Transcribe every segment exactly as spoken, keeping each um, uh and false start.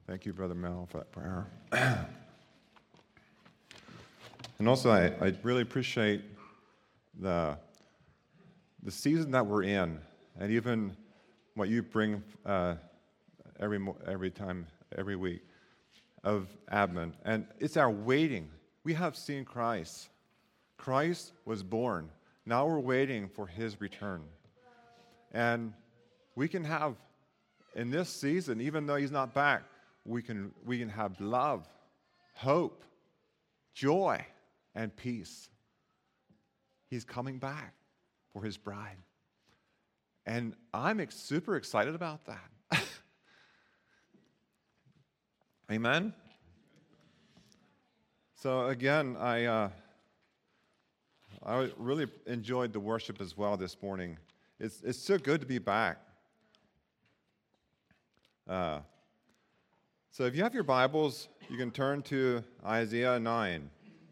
Thank you, Brother Mel, for that prayer. And also, I, I really appreciate the, the season that we're in, and even what you bring uh, every mo- every time, every week, of Advent. And it's our waiting. We have seen Christ. Christ was born. Now we're waiting for his return. And we can have, in this season, even though he's not back, we can we can have love, hope, joy, and peace. He's coming back for his bride. And I'm ex- super excited about that. Amen? So again, I uh, I really enjoyed the worship as well this morning. It's it's so good to be back. Uh, so if you have your Bibles, you can turn to Isaiah nine.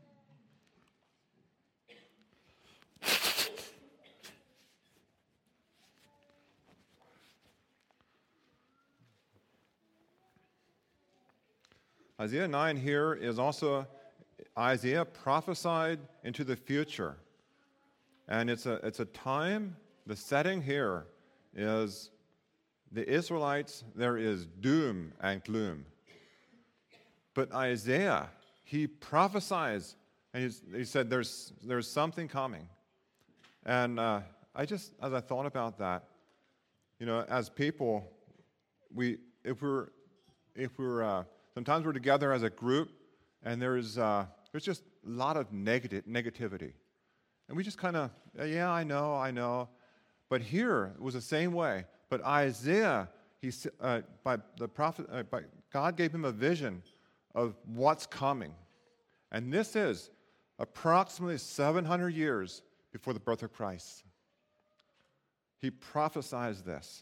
Isaiah nine here is also Isaiah prophesied into the future. And it's a it's a time, the setting here is the Israelites, there is doom and gloom. But Isaiah, he prophesies, and he's, he said there's there's something coming. And uh, I just, as I thought about that, you know, as people, we if we're if we're uh, sometimes we're together as a group, and there's uh, there's just a lot of negative negativity, and we just kind of yeah, I know, I know, but here it was the same way. But Isaiah, he uh, by the prophet, uh, by God gave him a vision of what's coming, and this is approximately seven hundred years before the birth of Christ. He prophesies this.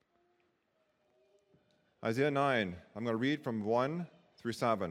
Isaiah nine, I'm going to read from one through seven.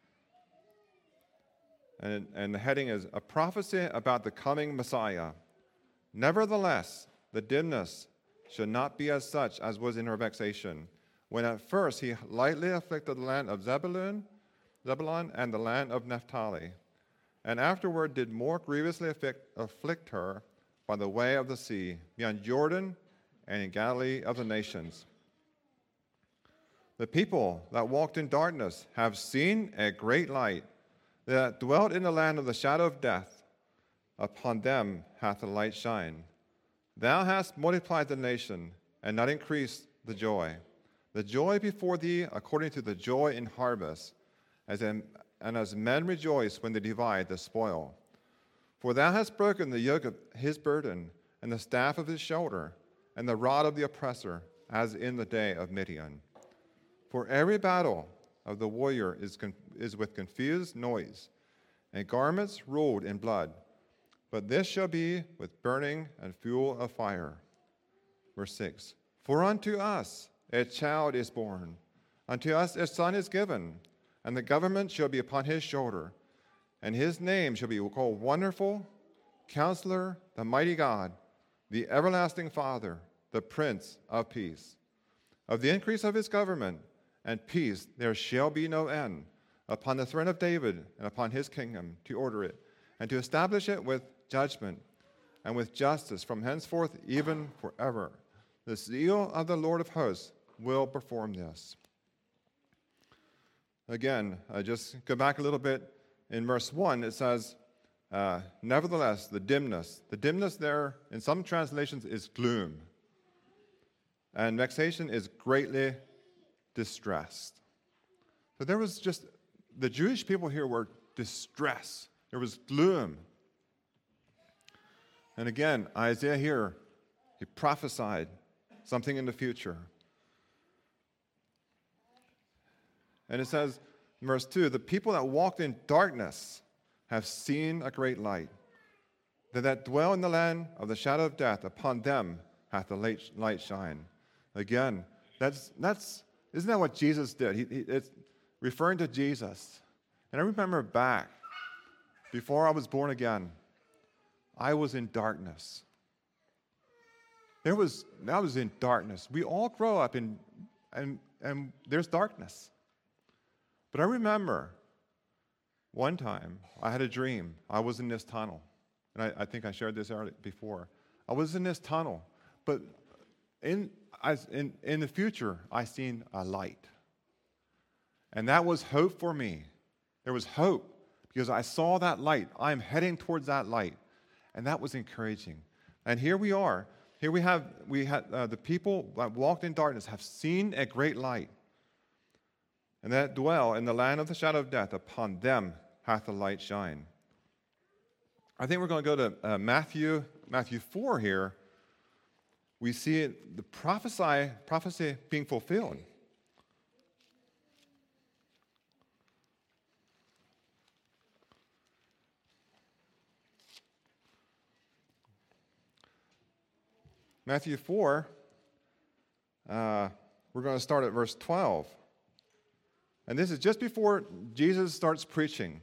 And, and the heading is, A Prophecy About the Coming Messiah. Nevertheless, the dimness should not be as such as was in her vexation, when at first he lightly afflicted the land of Zebulun, Zebulun and the land of Naphtali, and afterward did more grievously afflict, afflict her by the way of the sea, beyond Jordan and in Galilee of the nations. The people that walked in darkness have seen a great light. They that dwelt in the land of the shadow of death, upon them hath the light shined. Thou hast multiplied the nation, and not increased the joy. The joy before thee according to the joy in harvest, as in, and as men rejoice when they divide the spoil. For thou hast broken the yoke of his burden, and the staff of his shoulder, and the rod of the oppressor, as in the day of Midian. For every battle of the warrior is, con- is with confused noise, and garments rolled in blood. But this shall be with burning and fuel of fire. Verse six, For unto us a child is born, unto us a son is given, and the government shall be upon his shoulder, and his name shall be called Wonderful, Counselor, the Mighty God, the Everlasting Father, the Prince of Peace. Of the increase of his government and peace there shall be no end, upon the throne of David and upon his kingdom, to order it, and to establish it with judgment and with justice from henceforth even forever. The zeal of the Lord of hosts will perform this. Again, I just go back a little bit. In verse one, it says, uh, nevertheless, the dimness. The dimness there, in some translations, is gloom. And vexation is greatly distressed. So there was just, the Jewish people here were distressed. There was gloom. And again, Isaiah here, he prophesied something in the future. And it says, in verse two, the people that walked in darkness have seen a great light. They that dwell in the land of the shadow of death, upon them hath the light shine. Again, that's, that's isn't that what Jesus did? He, he, it's referring to Jesus. And I remember back, before I was born again, I was in darkness. There was, I was in darkness. We all grow up in, and, and there's darkness. But I remember one time I had a dream. I was in this tunnel. And I, I think I shared this earlier before. I was in this tunnel. But in, I, in, in the future, I seen a light. And that was hope for me. There was hope because I saw that light. I'm heading towards that light. And that was encouraging. And here we are. Here we have we had uh, the people that walked in darkness have seen a great light. And that dwell in the land of the shadow of death, upon them hath the light shine. I think we're going to go to uh, Matthew Matthew four here. We see it, the prophesy, prophecy being fulfilled. Matthew four, uh, we're going to start at verse twelve. And this is just before Jesus starts preaching.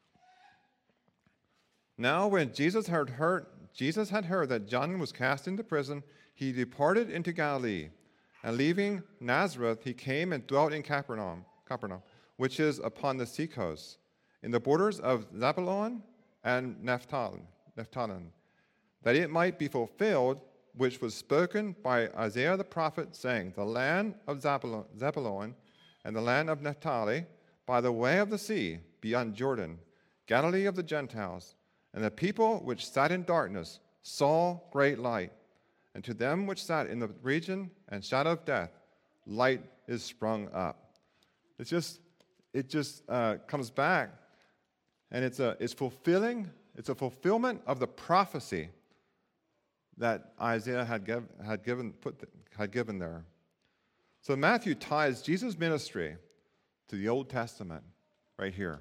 Now when Jesus had heard, Jesus had heard that John was cast into prison, he departed into Galilee. And leaving Nazareth, he came and dwelt in Capernaum, Capernaum, which is upon the seacoast, in the borders of Zebulun and Naphtali, Naphtali, that it might be fulfilled which was spoken by Isaiah the prophet, saying, the land of Zebulun, Zebulun and the land of Naphtali, by the way of the sea, beyond Jordan, Galilee of the Gentiles, and the people which sat in darkness saw great light. And to them which sat in the region and shadow of death, light is sprung up. It's just, it just uh, comes back, and it's a, it's fulfilling. It's a fulfillment of the prophecy that Isaiah had, give, had given put had given there. So Matthew ties Jesus' ministry to the Old Testament right here.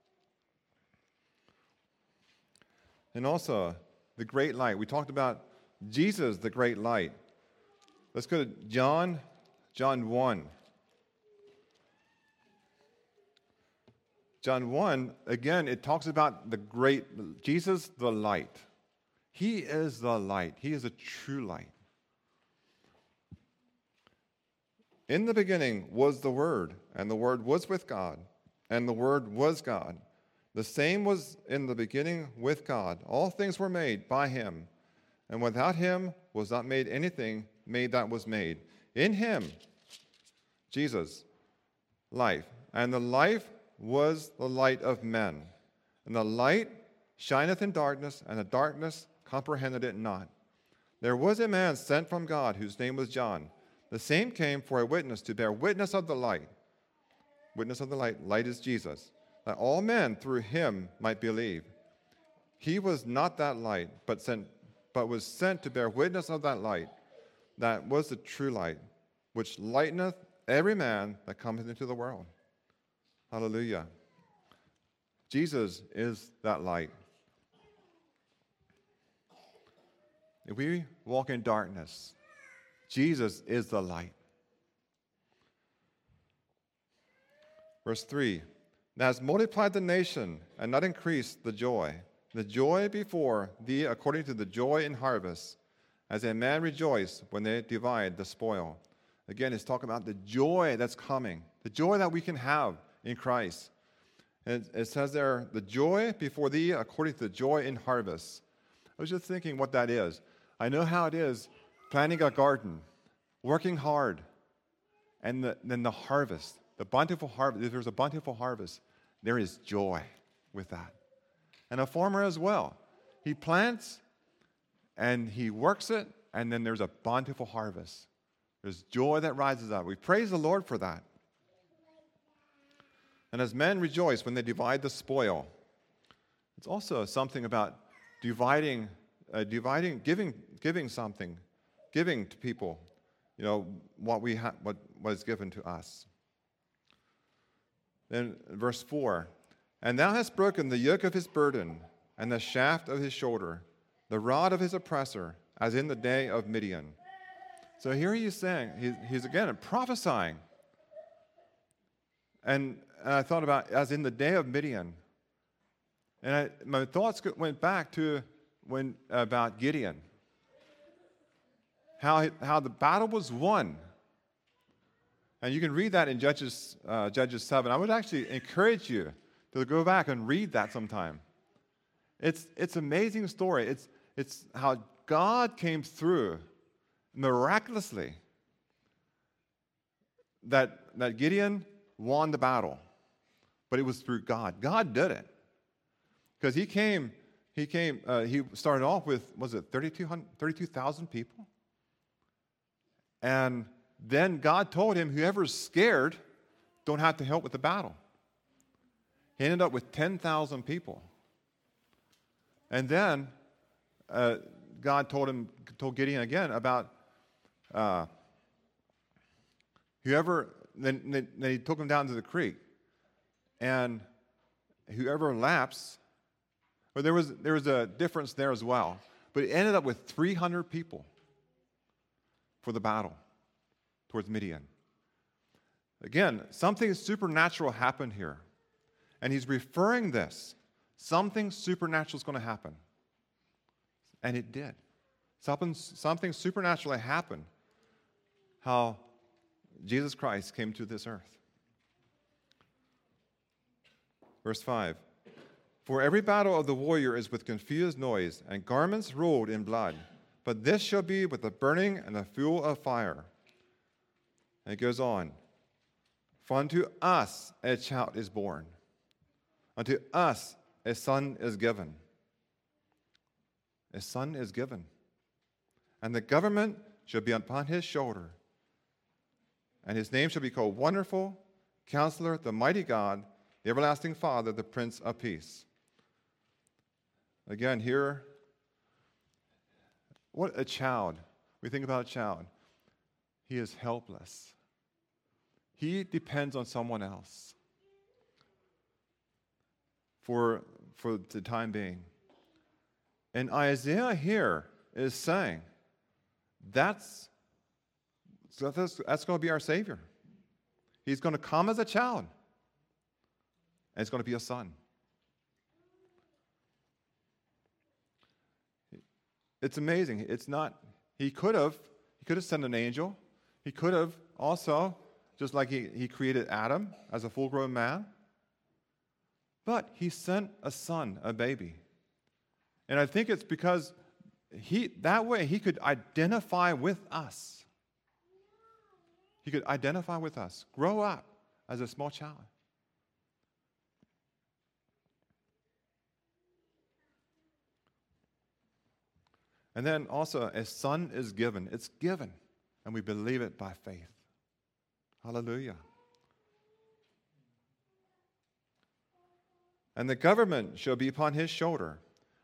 And also the great light. We talked about Jesus, the great light. Let's go to John, John one. John one, again, it talks about the great Jesus, the light. He is the light. He is a true light. In the beginning was the Word, and the Word was with God, and the Word was God. The same was in the beginning with God. All things were made by him, and without him was not made anything made that was made. In him, Jesus, life, and the life was the light of men. And the light shineth in darkness, and the darkness comprehended it not. There was a man sent from God, whose name was John. The same came for a witness, to bear witness of the light. Witness of the light. Light is Jesus. That all men through him might believe. He was not that light, but sent, but was sent to bear witness of that light. That was the true light, which lighteneth every man that cometh into the world. Hallelujah. Jesus is that light. If we walk in darkness, Jesus is the light. Verse three, thou hast multiplied the nation, and not increased the joy. The joy before thee according to the joy in harvest, as a man rejoice when they divide the spoil. Again, it's talking about the joy that's coming, the joy that we can have in Christ. And it says there, the joy before thee according to the joy in harvest. I was just thinking what that is. I know how it is planting a garden, working hard, and the, then the harvest, the bountiful harvest. If there's a bountiful harvest, there is joy with that. And a farmer as well. He plants and he works it, and then there's a bountiful harvest. There's joy that rises up. We praise the Lord for that. And as men rejoice when they divide the spoil, it's also something about dividing, uh, dividing, giving, giving something, giving to people, you know, what we ha- what was given to us. Then verse four, and thou hast broken the yoke of his burden, and the shaft of his shoulder, the rod of his oppressor, as in the day of Midian. So here he is saying, he, he's again prophesying. And, and I thought about, as in the day of Midian. And I, my thoughts went back to when about Gideon. How, how the battle was won. And you can read that in Judges, uh, Judges seven. I would actually encourage you to go back and read that sometime. It's it's an amazing story. It's, it's how God came through miraculously that, that Gideon won the battle. But it was through God. God did it. Because he came, he came, uh, he started off with, was it thirty-two thousand people? And then God told him, whoever's scared, don't have to help with the battle. He ended up with ten thousand people. And then uh, God told him, told Gideon again about uh, whoever, then, then he took him down to the creek. And whoever laps, well, there was, there was a difference there as well. But it ended up with three hundred people for the battle towards Midian. Again, something supernatural happened here. And he's referring this. Something supernatural is going to happen. And it did. Something, something supernaturally happened. How Jesus Christ came to this earth. Verse five. For every battle of the warrior is with confused noise, and garments rolled in blood. But this shall be with the burning and the fuel of fire. And it goes on. For unto us a child is born. Unto us a son is given. A son is given. And the government shall be upon his shoulder. And his name shall be called Wonderful, Counselor, the Mighty God, the Everlasting Father, the Prince of Peace. Again, here, what a child. We think about a child. He is helpless. He depends on someone else for, for the time being. And Isaiah here is saying, that's, that's, that's going to be our Savior. He's going to come as a child, and it's going to be a son. It's amazing. It's not, he could have, he could have sent an angel. He could have also, just like he, he created Adam as a full-grown man. But he sent a son, a baby. And I think it's because he that way he could identify with us. He could identify with us, grow up as a small child. And then also, a son is given. It's given, and we believe it by faith. Hallelujah. And the government shall be upon his shoulder.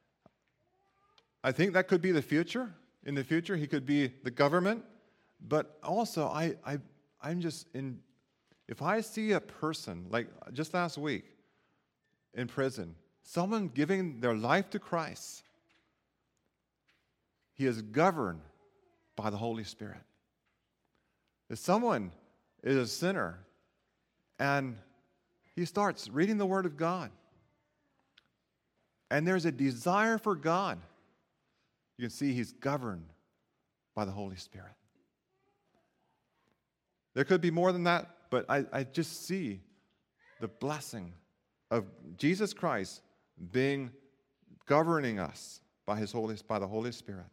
I think that could be the future. In the future, he could be the government. But also, I, I, I'm just in, if I see a person, like just last week in prison, someone giving their life to Christ, he is governed by the Holy Spirit. If someone is a sinner and he starts reading the Word of God, and there's a desire for God, you can see he's governed by the Holy Spirit. There could be more than that, but I, I just see the blessing of Jesus Christ being governing us by his Holy, by the Holy Spirit.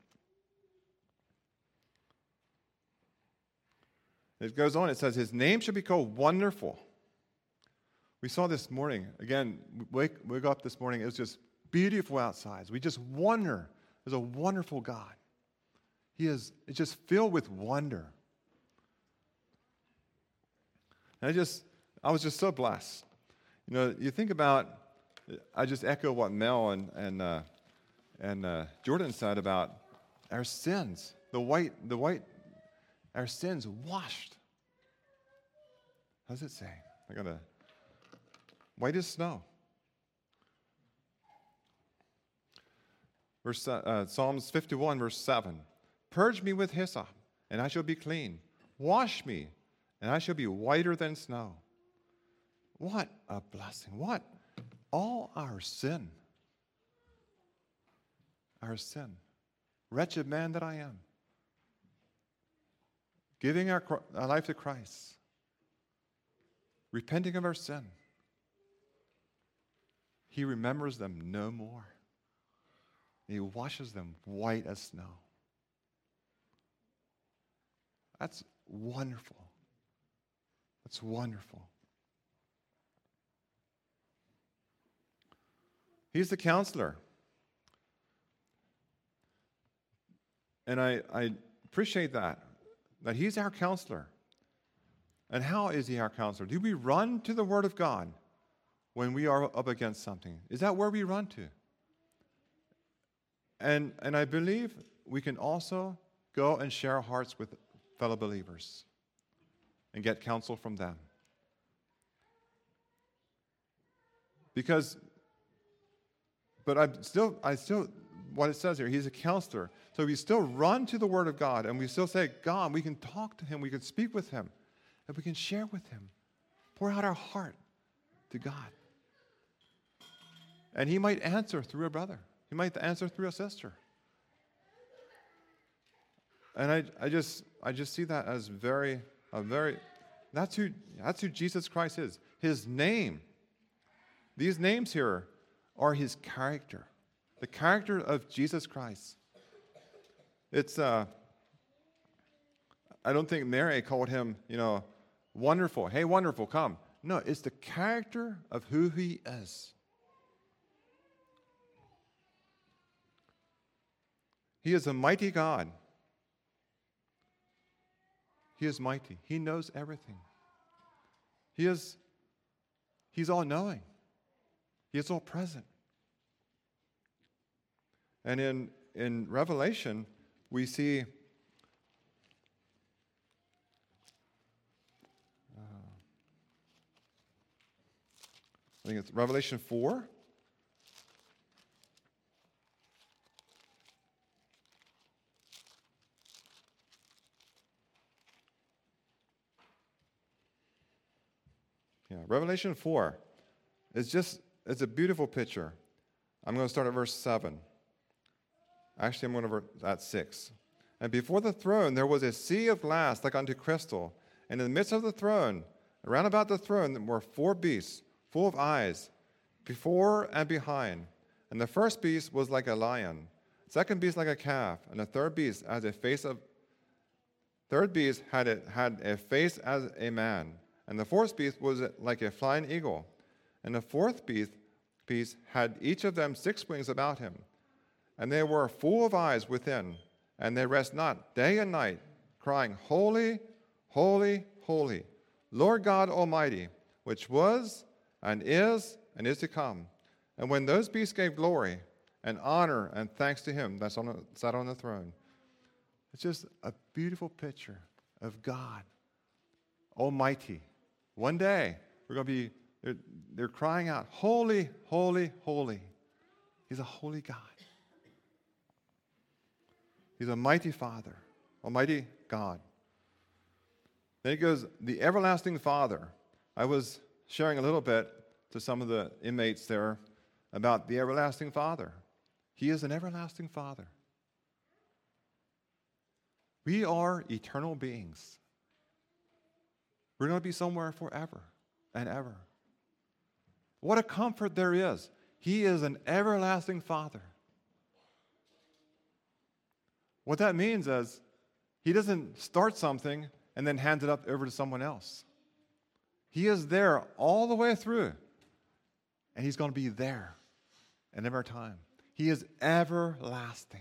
It goes on, it says, his name shall be called Wonderful. We saw this morning, again, wake, wake up this morning, it was just beautiful outside. We just wonder, there's a wonderful God. He is, it's just filled with wonder. And I just, I was just so blessed. You know, you think about, I just echo what Mel and, and, uh, and uh, Jordan said about our sins, the white, the white, our sins washed. How does it say? I got to, white as snow. Verse, uh, Psalms fifty-one, verse seven. Purge me with hyssop, and I shall be clean. Wash me, and I shall be whiter than snow. What a blessing. What? All our sin. Our sin. Wretched man that I am. Giving our, our life to Christ. repenting of our sin, he remembers them no more. He washes them white as snow. That's wonderful. That's wonderful. He's the counselor. And I, I appreciate that, that he's our counselor. And how is he our counselor? Do we run to the Word of God when we are up against something? Is that where we run to? And, and I believe we can also go and share our hearts with fellow believers and get counsel from them. Because, but I still, I still, what it says here, he's a counselor. So we still run to the Word of God and we still say, God, we can talk to him, we can speak with him, and we can share with him, pour out our heart to God. And he might answer through a brother. He might answer through a sister. And I, I just, I just see that as very, a very, that's who, that's who Jesus Christ is. His name, these names here are his character, the character of Jesus Christ. It's, uh, I don't think Mary called him, you know, wonderful. Hey, wonderful, come. No, it's the character of who he is. He is a mighty God. He is mighty. He knows everything. He is, he's all-knowing. He is all-present. And in, in Revelation, we see uh, I think it's Revelation four. Yeah, Revelation four is just, it's a beautiful picture. I'm going to start at verse seven. Actually, I'm going to start at six. And before the throne there was a sea of glass like unto crystal, and in the midst of the throne, around about the throne, were four beasts, full of eyes, before and behind. And the first beast was like a lion, second beast like a calf, and the third beast as a face of third beast had a, had a face as a man. And the fourth beast was like a flying eagle. And the fourth beast, beast had each of them six wings about him. And they were full of eyes within, and they rest not day and night, crying, Holy, holy, holy, Lord God Almighty, which was, and is, and is to come. And when those beasts gave glory and honor and thanks to him that sat on the throne. It's just a beautiful picture of God Almighty. One day, we're going to be, they're, they're crying out, Holy, holy, holy. He's a holy God. He's a mighty Father, Almighty God. Then he goes, the everlasting Father. I was sharing a little bit to some of the inmates there about the everlasting Father. He is an everlasting Father. We are eternal beings. We're going to be somewhere forever and ever. What a comfort there is. He is an everlasting Father. What that means is he doesn't start something and then hand it up over to someone else. He is there all the way through, and he's going to be there at every time. He is everlasting.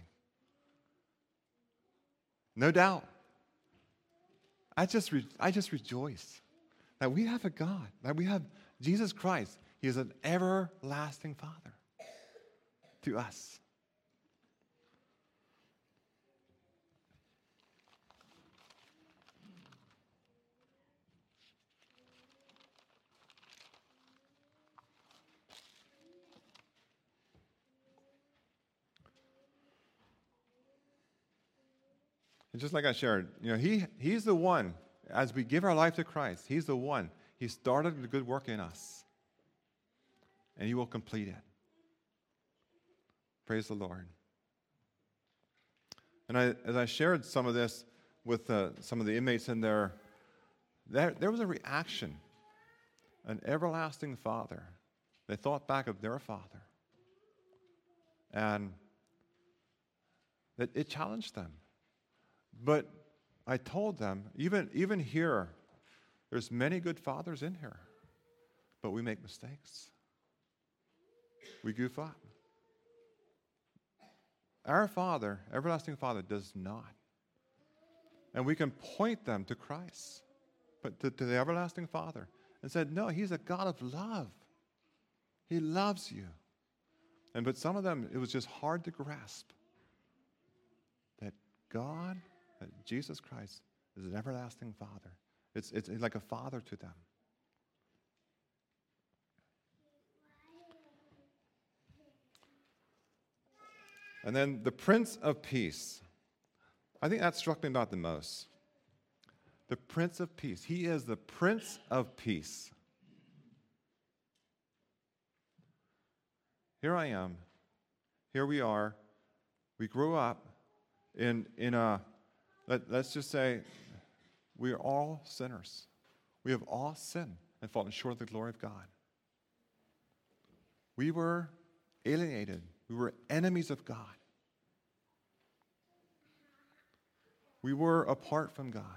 No doubt. I just, re- I just rejoice that we have a God, that we have Jesus Christ. He is an everlasting Father to us. And just like I shared, you know, he, he's the one, as we give our life to Christ, he's the one. He started the good work in us, and he will complete it. Praise the Lord. And I, as I shared some of this with uh, some of the inmates in there, there, there was a reaction an everlasting Father. They thought back of their Father. And it, it challenged them. But I told them, even, even here, there's many good fathers in here, but we make mistakes. We goof up. Our Father, everlasting Father, does not. And we can point them to Christ, but to, to the everlasting Father, and said, no, he's a God of love. He loves you. And but some of them, it was just hard to grasp that God, that Jesus Christ, is an everlasting Father. It's, it's like a father to them. And then the Prince of Peace. I think that struck me about the most. The Prince of Peace. He is the Prince of Peace. Here I am. Here we are. We grew up in, in a, let, let's just say, we are all sinners. We have all sinned and fallen short of the glory of God. We were alienated. We were enemies of God. We were apart from God.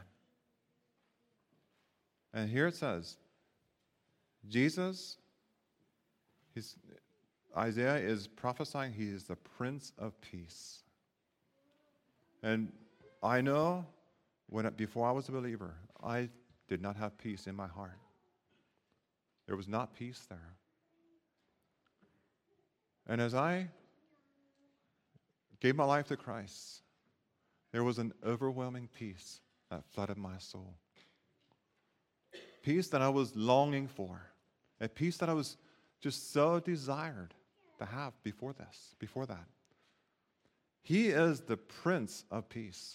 And here it says, Jesus, he's, Isaiah is prophesying he is the Prince of Peace. And I know when before I was a believer, I did not have peace in my heart. There was not peace there. And as I gave my life to Christ, there was an overwhelming peace that flooded my soul. Peace that I was longing for. A peace that I was just so desired to have before this, before that. He is the Prince of Peace.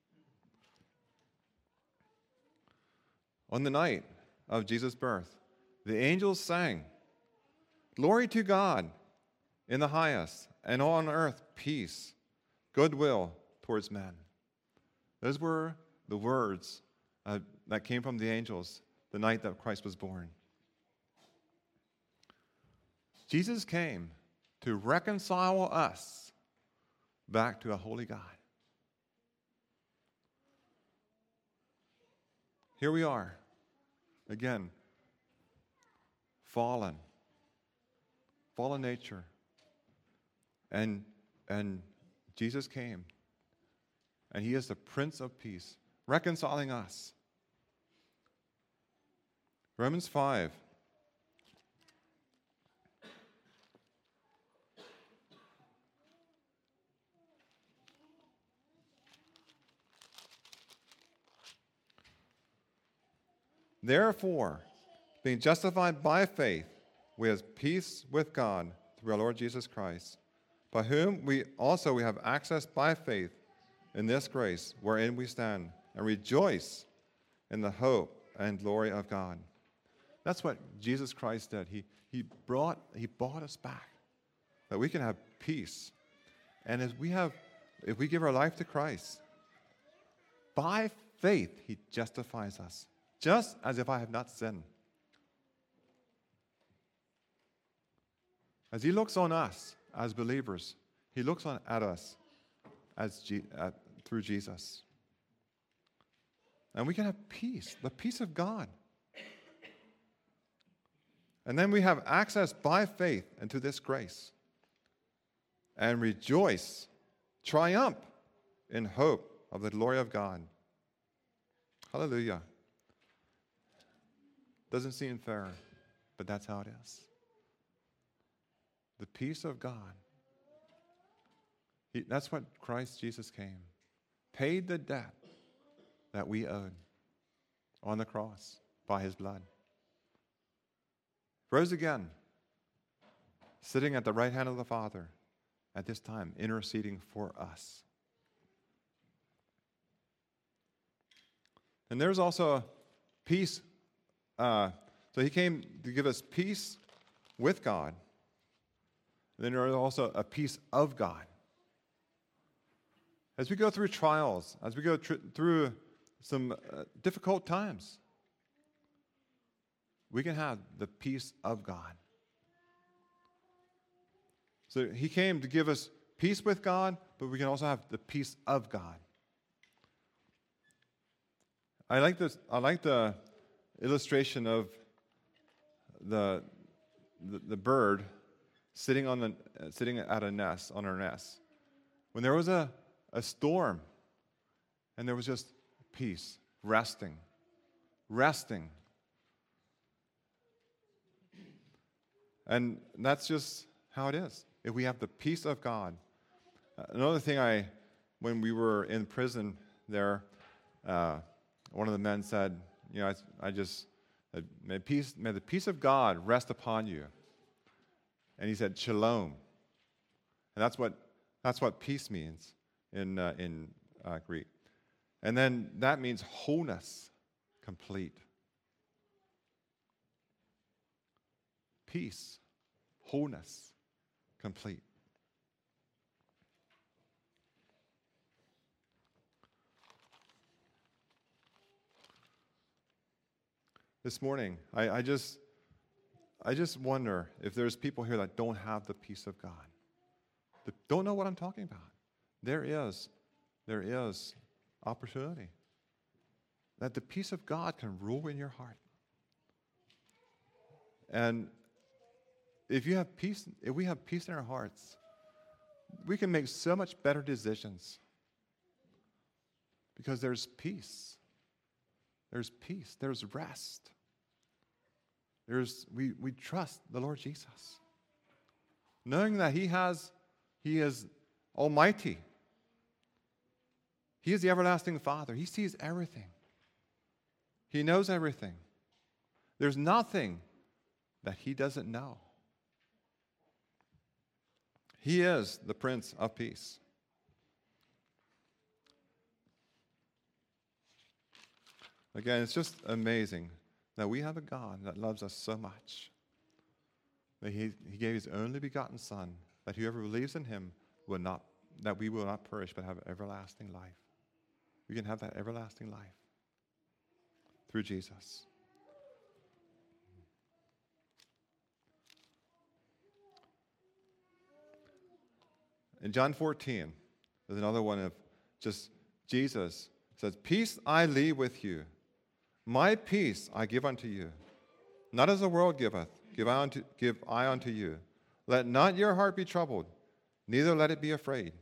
On the night of Jesus' birth, the angels sang, "Glory to God in the highest, and on earth peace, goodwill towards men." Those were the words uh, that came from the angels the night that Christ was born. Jesus came to reconcile us back to a holy God. Here we are, again, fallen, fallen nature. And, and Jesus came, and he is the Prince of Peace, reconciling us. Romans five. Therefore, being justified by faith, we have peace with God through our Lord Jesus Christ, by whom we also we have access by faith in this grace wherein we stand, and rejoice in the hope and glory of God. That's what Jesus Christ did. He, he brought, he bought us back, that we can have peace. And as we have, if we give our life to Christ, by faith he justifies us, just as if I have not sinned. As he looks on us as believers, he looks on at us as G, uh, through Jesus. And we can have peace, the peace of God. And then we have access by faith into this grace. And rejoice, triumph in hope of the glory of God. Hallelujah. Doesn't seem fair, but that's how it is. The peace of God. He, that's what Christ Jesus came. Paid the debt that we owed on the cross by his blood. Rose again, sitting at the right hand of the Father, at this time, interceding for us. And there's also peace. Uh, so he came to give us peace with God. And then there is also a peace of God. As we go through trials, as we go tr- through some uh, difficult times, we can have the peace of God. So he came to give us peace with God, but we can also have the peace of God. I like this. I like the illustration of the the, the bird sitting on the uh, sitting at a nest on her nest. When there was a, a storm, and there was just peace, resting, resting. And that's just how it is. If we have the peace of God. Uh, another thing, I, when we were in prison there, uh, one of the men said, you know, I, I just, uh, may, peace, may the peace of God rest upon you. And he said, shalom. And that's what that's what peace means in uh, in uh, Greek. And then that means wholeness, complete. Peace, wholeness, complete. This morning, I, I just I just wonder if there's people here that don't have the peace of God, that don't know what I'm talking about. There is, there is opportunity that the peace of God can rule in your heart. And if you have peace, if we have peace in our hearts, we can make so much better decisions because there's peace. There's peace. There's rest. There's we we trust the Lord Jesus, knowing that He has He is almighty. He is the everlasting Father. He sees everything. He knows everything. There's nothing that He doesn't know. He is the Prince of Peace. Again, it's just amazing that we have a God that loves us so much, that He, he gave His only begotten Son, that whoever believes in Him will not, that we will not perish but have everlasting life. We can have that everlasting life through Jesus. In John fourteen, there's another one of just Jesus says, "Peace I leave with you. My peace I give unto you. Not as the world giveth, give I unto, give I unto you. Let not your heart be troubled, neither let it be afraid."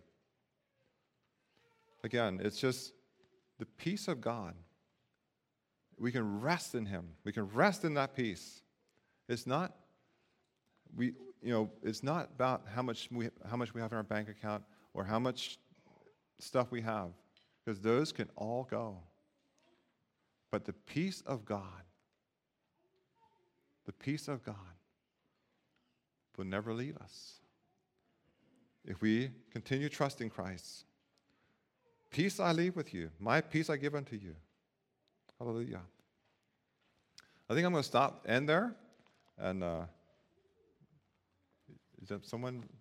Again, it's just the peace of God. We can rest in Him. We can rest in that peace. It's not we you know, it's not about how much we how much we have in our bank account or how much stuff we have, because those can all go. But the peace of God, the peace of God will never leave us. If we continue trusting Christ, peace I leave with you, my peace I give unto you. Hallelujah. I think I'm going to stop, end there, and uh, is there someone